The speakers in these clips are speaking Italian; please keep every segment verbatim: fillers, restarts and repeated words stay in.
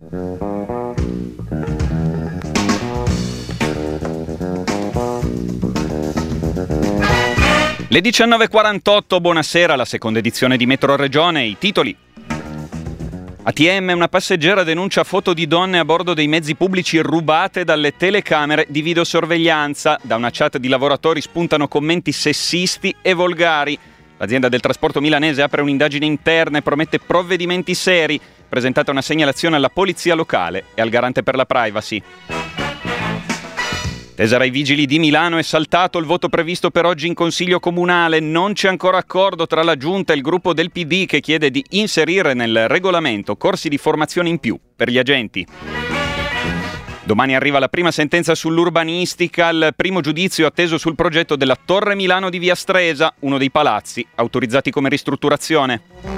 Le diciannove e quarantotto, buonasera, la seconda edizione di Metro Regione, i titoli. A T M, una passeggera denuncia foto di donne a bordo dei mezzi pubblici rubate dalle telecamere di videosorveglianza. Da una chat di lavoratori spuntano commenti sessisti e volgari. L'azienda del trasporto milanese apre un'indagine interna e promette provvedimenti seri. Presentata una segnalazione alla polizia locale e al garante per la privacy. Tesera ai vigili di Milano, è saltato il voto previsto per oggi in Consiglio Comunale. Non c'è ancora accordo tra la Giunta e il gruppo del P D che chiede di inserire nel regolamento corsi di formazione in più per gli agenti. Domani arriva la prima sentenza sull'urbanistica, il primo giudizio atteso sul progetto della Torre Milano di Via Stresa, uno dei palazzi autorizzati come ristrutturazione.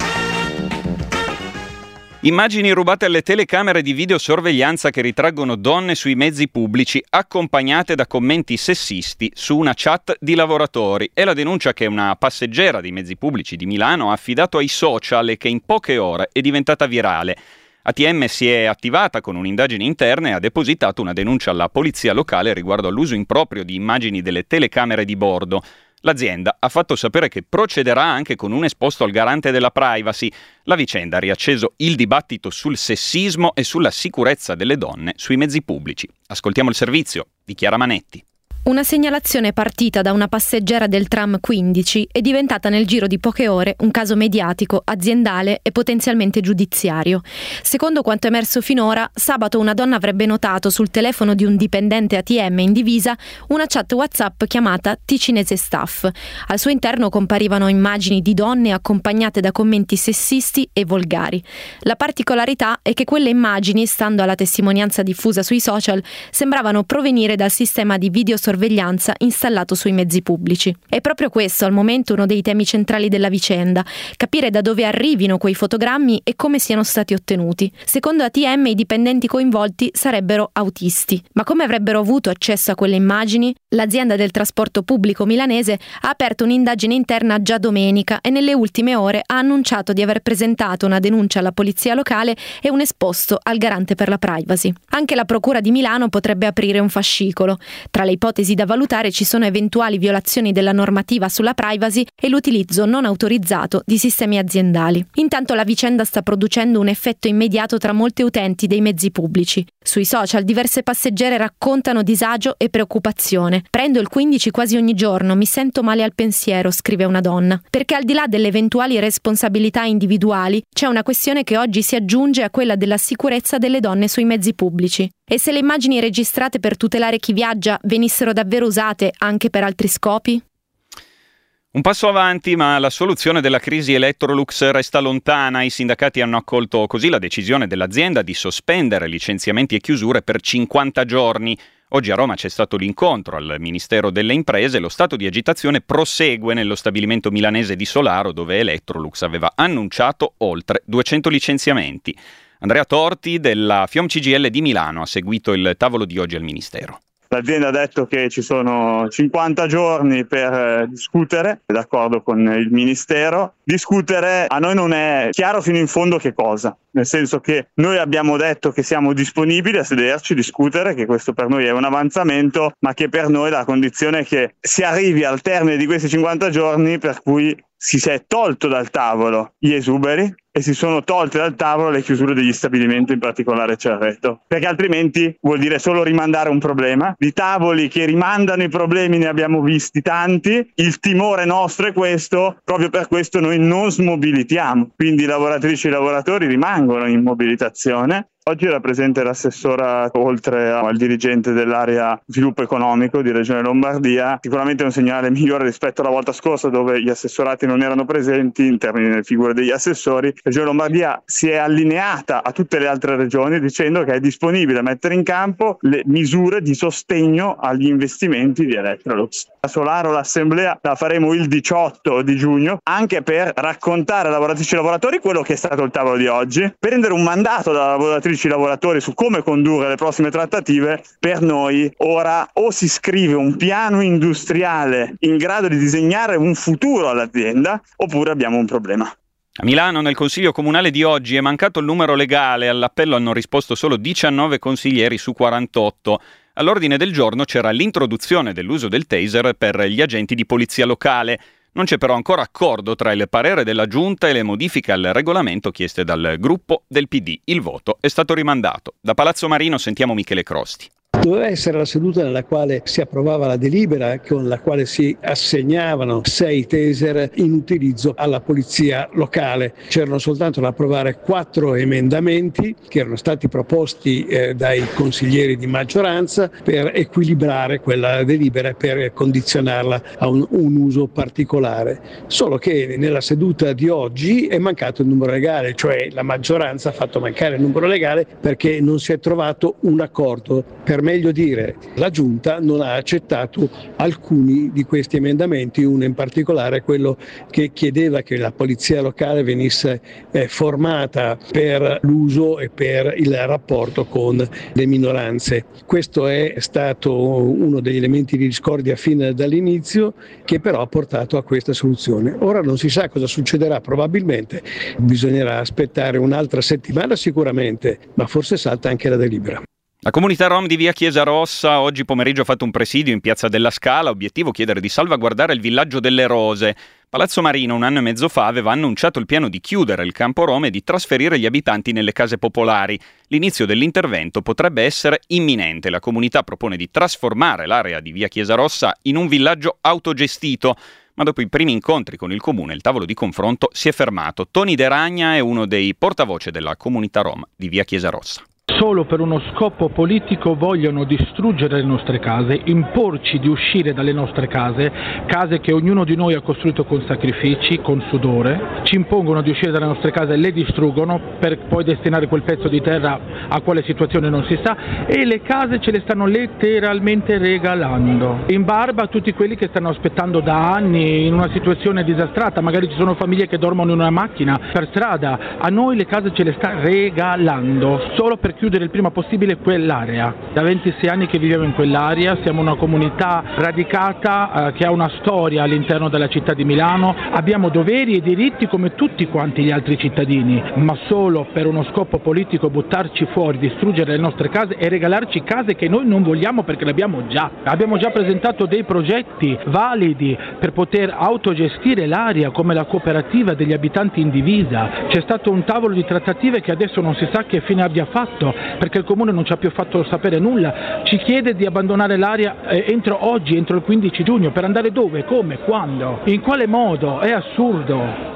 Immagini rubate alle telecamere di videosorveglianza che ritraggono donne sui mezzi pubblici accompagnate da commenti sessisti su una chat di lavoratori. È la denuncia che una passeggera dei mezzi pubblici di Milano ha affidato ai social e che in poche ore è diventata virale. A T M si è attivata con un'indagine interna e ha depositato una denuncia alla polizia locale riguardo all'uso improprio di immagini delle telecamere di bordo. L'azienda ha fatto sapere che procederà anche con un esposto al garante della privacy. La vicenda ha riacceso il dibattito sul sessismo e sulla sicurezza delle donne sui mezzi pubblici. Ascoltiamo il servizio di Chiara Manetti. Una segnalazione partita da una passeggera del tram quindici è diventata nel giro di poche ore un caso mediatico, aziendale e potenzialmente giudiziario. Secondo quanto emerso finora, sabato una donna avrebbe notato sul telefono di un dipendente A T M in divisa una chat WhatsApp chiamata Ticinese Staff. Al suo interno comparivano immagini di donne accompagnate da commenti sessisti e volgari. La particolarità è che quelle immagini, stando alla testimonianza diffusa sui social, sembravano provenire dal sistema di videosorveglianza sorveglianza installato sui mezzi pubblici. È proprio questo al momento uno dei temi centrali della vicenda, capire da dove arrivino quei fotogrammi e come siano stati ottenuti. Secondo A T M i dipendenti coinvolti sarebbero autisti. Ma come avrebbero avuto accesso a quelle immagini? L'azienda del trasporto pubblico milanese ha aperto un'indagine interna già domenica e nelle ultime ore ha annunciato di aver presentato una denuncia alla polizia locale e un esposto al garante per la privacy. Anche la procura di Milano potrebbe aprire un fascicolo. Tra le ipotesi da valutare ci sono eventuali violazioni della normativa sulla privacy e l'utilizzo non autorizzato di sistemi aziendali. Intanto la vicenda sta producendo un effetto immediato tra molti utenti dei mezzi pubblici. Sui social diverse passeggere raccontano disagio e preoccupazione. Prendo il quindici quasi ogni giorno, mi sento male al pensiero, scrive una donna. Perché al di là delle eventuali responsabilità individuali c'è una questione che oggi si aggiunge a quella della sicurezza delle donne sui mezzi pubblici. E se le immagini registrate per tutelare chi viaggia venissero davvero usate anche per altri scopi? Un passo avanti, ma la soluzione della crisi Electrolux resta lontana. I sindacati hanno accolto così la decisione dell'azienda di sospendere licenziamenti e chiusure per cinquanta giorni. Oggi a Roma c'è stato l'incontro al Ministero delle Imprese. Lo stato di agitazione prosegue nello stabilimento milanese di Solaro, dove Electrolux aveva annunciato oltre duecento licenziamenti. Andrea Torti della FIOM C G I L di Milano ha seguito il tavolo di oggi al Ministero. L'azienda ha detto che ci sono cinquanta giorni per eh, discutere, d'accordo con il Ministero. Discutere a noi non è chiaro fino in fondo che cosa, nel senso che noi abbiamo detto che siamo disponibili a sederci, discutere, che questo per noi è un avanzamento, ma che per noi la condizione è che si arrivi al termine di questi cinquanta giorni per cui si è tolto dal tavolo gli esuberi e si sono tolte dal tavolo le chiusure degli stabilimenti, in particolare Cerreto, perché altrimenti vuol dire solo rimandare un problema. Di tavoli che rimandano i problemi ne abbiamo visti tanti, il timore nostro è questo, proprio per questo noi non smobilitiamo, quindi lavoratrici e lavoratori rimangono in mobilitazione. Oggi era presente l'assessora, oltre al dirigente dell'area sviluppo economico di Regione Lombardia. Sicuramente è un segnale migliore rispetto alla volta scorsa, dove gli assessorati non erano presenti in termini delle figure degli assessori. Regione Lombardia si è allineata a tutte le altre regioni dicendo che è disponibile a mettere in campo le misure di sostegno agli investimenti di Electrolux. A Solaro l'assemblea la faremo il diciotto di giugno, anche per raccontare ai lavoratrici e lavoratori quello che è stato il tavolo di oggi, prendere un mandato dalla lavoratrice lavoratori su come condurre le prossime trattative. Per noi ora o si scrive un piano industriale in grado di disegnare un futuro all'azienda, oppure abbiamo un problema. A Milano, nel Consiglio Comunale di oggi, è mancato il numero legale. All'appello hanno risposto solo diciannove consiglieri su quarantotto. All'ordine del giorno c'era l'introduzione dell'uso del taser per gli agenti di polizia locale. Non c'è però ancora accordo tra il parere della Giunta e le modifiche al regolamento chieste dal gruppo del P D. Il voto è stato rimandato. Da Palazzo Marino sentiamo Michele Crosti. Doveva essere la seduta nella quale si approvava la delibera con la quale si assegnavano sei taser in utilizzo alla polizia locale. C'erano soltanto da approvare quattro emendamenti che erano stati proposti eh, dai consiglieri di maggioranza per equilibrare quella delibera e per condizionarla a un, un uso particolare. Solo che nella seduta di oggi è mancato il numero legale, cioè la maggioranza ha fatto mancare il numero legale perché non si è trovato un accordo. Per meglio dire, la Giunta non ha accettato alcuni di questi emendamenti, uno in particolare quello che chiedeva che la polizia locale venisse eh, formata per l'uso e per il rapporto con le minoranze. Questo è stato uno degli elementi di discordia fin dall'inizio, che però ha portato a questa soluzione. Ora non si sa cosa succederà, probabilmente bisognerà aspettare un'altra settimana sicuramente, ma forse salta anche la delibera. La comunità Rom di via Chiesa Rossa oggi pomeriggio ha fatto un presidio in piazza della Scala, obiettivo chiedere di salvaguardare il villaggio delle Rose. Palazzo Marino un anno e mezzo fa aveva annunciato il piano di chiudere il campo Rom e di trasferire gli abitanti nelle case popolari. L'inizio dell'intervento potrebbe essere imminente. La comunità propone di trasformare l'area di via Chiesa Rossa in un villaggio autogestito. Ma dopo i primi incontri con il comune il tavolo di confronto si è fermato. Tony De Ragna è uno dei portavoce della comunità Rom di via Chiesa Rossa. Solo per uno scopo politico vogliono distruggere le nostre case, imporci di uscire dalle nostre case, case che ognuno di noi ha costruito con sacrifici, con sudore, ci impongono di uscire dalle nostre case, le distruggono per poi destinare quel pezzo di terra a quale situazione non si sa, e le case ce le stanno letteralmente regalando, in barba a tutti quelli che stanno aspettando da anni in una situazione disastrata. Magari ci sono famiglie che dormono in una macchina per strada, a noi le case ce le sta regalando solo per chiudere il prima possibile quell'area. Da ventisei anni che viviamo in quell'area, siamo una comunità radicata eh, che ha una storia all'interno della città di Milano, abbiamo doveri e diritti come tutti quanti gli altri cittadini, ma solo per uno scopo politico buttarci fuori, distruggere le nostre case e regalarci case che noi non vogliamo perché le abbiamo già. Abbiamo già presentato dei progetti validi per poter autogestire l'area come la cooperativa degli abitanti in divisa. C'è stato un tavolo di trattative che adesso non si sa che fine abbia fatto, perché il comune non ci ha più fatto sapere nulla, ci chiede di abbandonare l'area eh, entro oggi, entro il quindici giugno, per andare dove, come, quando, in quale modo? È assurdo.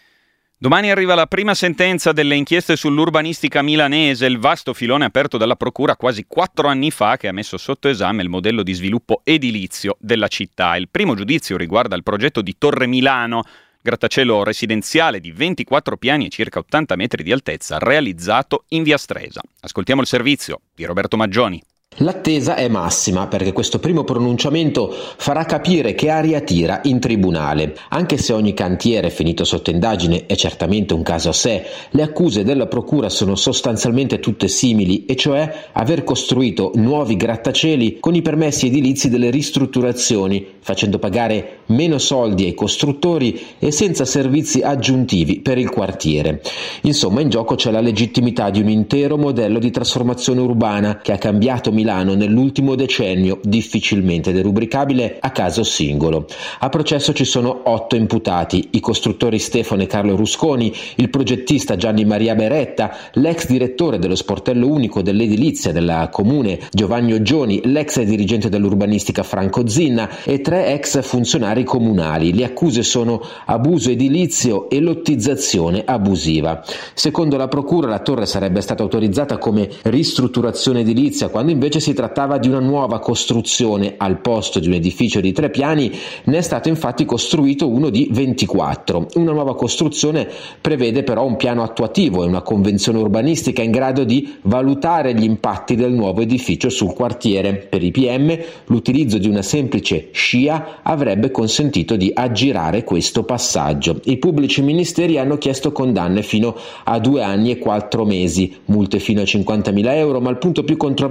Domani arriva la prima sentenza delle inchieste sull'urbanistica milanese, il vasto filone aperto dalla procura quasi quattro anni fa che ha messo sotto esame il modello di sviluppo edilizio della città. Il primo giudizio riguarda il progetto di Torre Milano, grattacielo residenziale di ventiquattro piani e circa ottanta metri di altezza, realizzato in via Stresa. Ascoltiamo il servizio di Roberto Maggioni. L'attesa è massima perché questo primo pronunciamento farà capire che aria tira in tribunale. Anche se ogni cantiere finito sotto indagine è certamente un caso a sé, le accuse della procura sono sostanzialmente tutte simili, e cioè aver costruito nuovi grattacieli con i permessi edilizi delle ristrutturazioni, facendo pagare meno soldi ai costruttori e senza servizi aggiuntivi per il quartiere. Insomma, in gioco c'è la legittimità di un intero modello di trasformazione urbana che ha cambiato Milano nell'ultimo decennio, difficilmente derubricabile a caso singolo. A processo ci sono otto imputati: i costruttori Stefano e Carlo Rusconi, il progettista Gianni Maria Beretta, l'ex direttore dello sportello unico dell'edilizia della comune Giovanni Oggioni, l'ex dirigente dell'urbanistica Franco Zinna e tre ex funzionari comunali. Le accuse sono abuso edilizio e lottizzazione abusiva. Secondo la procura la torre sarebbe stata autorizzata come ristrutturazione edilizia quando invece si trattava di una nuova costruzione. Al posto di un edificio di tre piani ne è stato infatti costruito uno di ventiquattro. Una nuova costruzione prevede però un piano attuativo e una convenzione urbanistica in grado di valutare gli impatti del nuovo edificio sul quartiere. Per i P M l'utilizzo di una semplice scia avrebbe consentito di aggirare questo passaggio. I pubblici ministeri hanno chiesto condanne fino a due anni e quattro mesi, multe fino a cinquantamila euro, ma il punto più controverso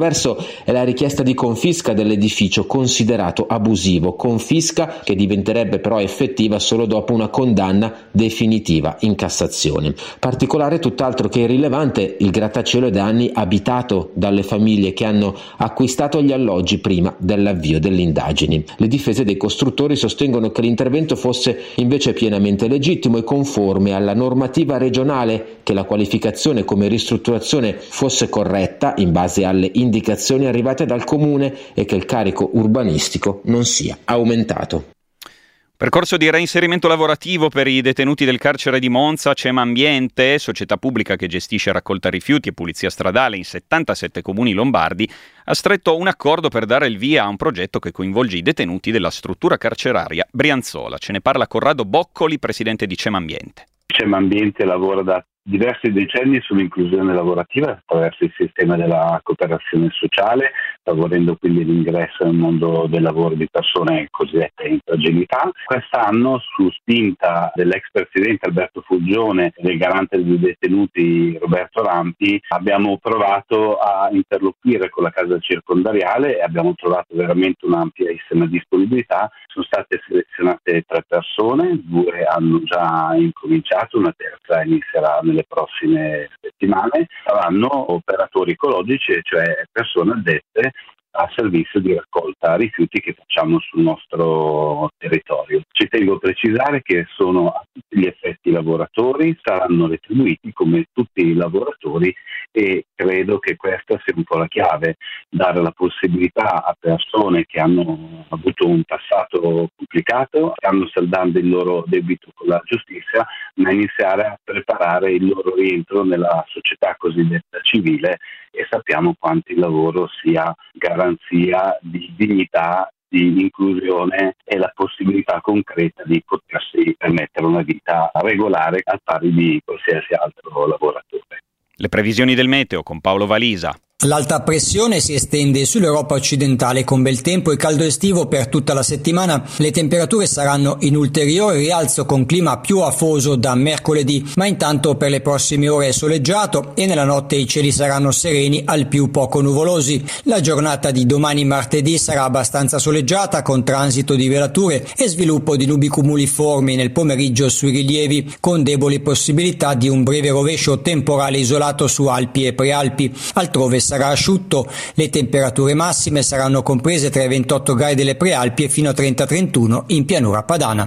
è la richiesta di confisca dell'edificio considerato abusivo, confisca che diventerebbe però effettiva solo dopo una condanna definitiva in Cassazione. Particolare tutt'altro che irrilevante il grattacielo è da anni abitato dalle famiglie che hanno acquistato gli alloggi prima dell'avvio delle indagini. Le difese dei costruttori sostengono che l'intervento fosse invece pienamente legittimo e conforme alla normativa regionale, che la qualificazione come ristrutturazione fosse corretta in base alle indicazioni arrivate dal comune e che il carico urbanistico non sia aumentato. Percorso di reinserimento lavorativo per i detenuti del carcere di Monza. Cema Ambiente, società pubblica che gestisce raccolta rifiuti e pulizia stradale in settantasette comuni lombardi, ha stretto un accordo per dare il via a un progetto che coinvolge i detenuti della struttura carceraria Brianzola. Ce ne parla Corrado Boccoli, presidente di Cema Ambiente. Cema Ambiente lavora da diversi decenni sull'inclusione lavorativa attraverso il sistema della cooperazione sociale, favorendo quindi l'ingresso nel mondo del lavoro di persone cosiddette in fragilità. Quest'anno, su spinta dell'ex presidente Alberto Fuggione e del garante dei detenuti Roberto Rampi, abbiamo provato a interloquire con la casa circondariale e abbiamo trovato veramente un'amplissima disponibilità. Sono state selezionate tre persone, due hanno già incominciato, una terza inizierà nelle prossime settimane. Saranno operatori ecologici, cioè persone addette a servizio di raccolta rifiuti che facciamo sul nostro territorio. Ci tengo a precisare che sono a tutti gli effetti lavoratori, saranno retribuiti come tutti i lavoratori e credo che questa sia un po' la chiave, dare la possibilità a persone che hanno avuto un passato complicato, stanno saldando il loro debito con la giustizia, ma iniziare a preparare il loro rientro nella società cosiddetta civile, e sappiamo quanto il lavoro sia garanzia di dignità, di inclusione e la possibilità concreta di potersi permettere una vita regolare al pari di qualsiasi altro lavoratore. Le previsioni del meteo con Paolo Valisa. L'alta pressione si estende sull'Europa occidentale con bel tempo e caldo estivo per tutta la settimana. Le temperature saranno in ulteriore rialzo con clima più afoso da mercoledì, ma intanto per le prossime ore è soleggiato e nella notte i cieli saranno sereni al più poco nuvolosi. La giornata di domani martedì sarà abbastanza soleggiata con transito di velature e sviluppo di nubi cumuliformi nel pomeriggio sui rilievi, con deboli possibilità di un breve rovescio temporale isolato su Alpi e Prealpi. Altrove sarà asciutto, le temperature massime saranno comprese tra i ventotto gradi delle Prealpi e fino a trenta trentuno in pianura padana.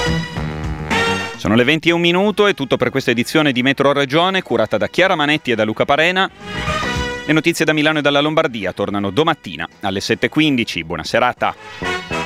Sono le venti e un minuto, è tutto per questa edizione di Metro Regione, curata da Chiara Manetti e da Luca Parena. Le notizie da Milano e dalla Lombardia tornano domattina alle sette e quindici. Buona serata.